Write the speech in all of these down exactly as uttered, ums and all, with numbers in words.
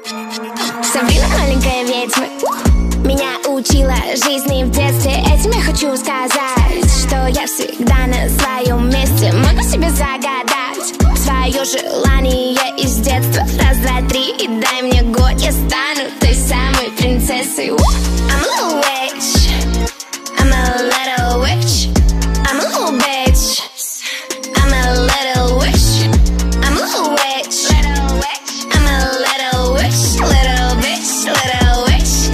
Сабрина, маленькая ведьма, меня учила жизни в детстве. Этим я хочу сказать, что я всегда на своем месте. Могу себе загадать свое желание из детства. Раз, два, три, и дай мне год, я стану той самой принцессой. I'm a little witch, I'm a little witch, I'm a little bitch, I'm a little witch, I'm a little witch, I'm a little witch, little bitch, little witch.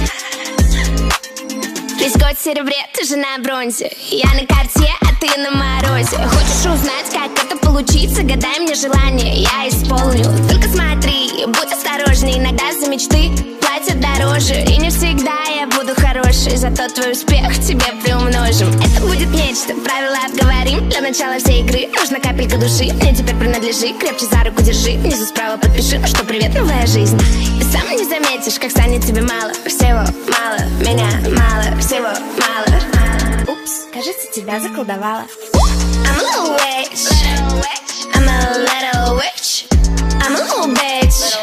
Весь год в серебре, ты же на бронзе. Я на карте, а ты на морозе. Хочешь узнать, как это получить? Загадай мне желание, я исполню. Только смотри, будь осторожней. Иногда за мечты платят дороже. И не всегда я буду хорошей, зато твой успех тебе приумножим. Это будет нечто, правила обговорим. Для начала всей игры нужна капелька души. Мне теперь принадлежи, крепче за руку держи. Внизу справа подпиши, ну что, привет, новая жизнь. Ты сам не заметишь, как станет тебе мало. Всего мало, меня мало, всего мало. Упс, кажется, тебя заколдовала. I'm a little witch, I'm a little witch, I'm a little bitch,